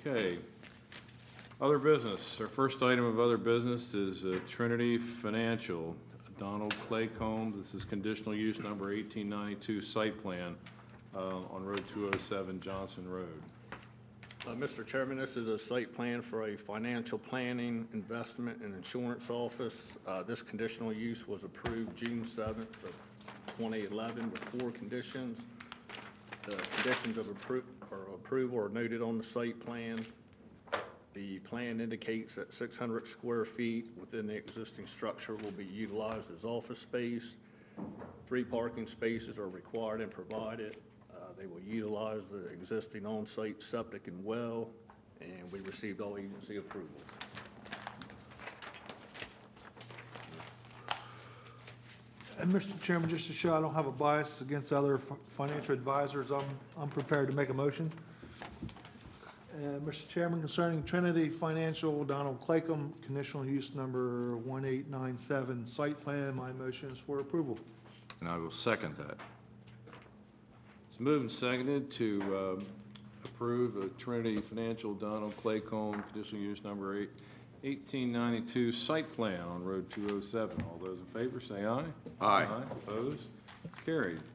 Okay. Other business. Our first item of other business is Trinity Financial, Donald Claycomb. This is conditional use number 1892 site plan on Road 207, Johnson Road. Mr. Chairman, this is a site plan for a financial planning, investment, and insurance office. This conditional use was approved June 7th of 2011 with 4 conditions. The conditions of approval are noted on the site plan. The plan indicates that 600 square feet within the existing structure will be utilized as office space. 3 parking spaces are required and provided. They will utilize the existing on-site septic and well, and we received all agency approvals. And Mr. Chairman, just to show I don't have a bias against other financial advisors, I'm prepared to make a motion. Mr. Chairman, concerning Trinity Financial, Donald Claycomb, conditional use number 1897 site plan, my motion is for approval. And I will second that. It's moved and seconded to approve a Trinity Financial Donald Claycomb conditional use number 1892 site plan on Road 207. All those in favor say aye. Aye. Opposed? Carried.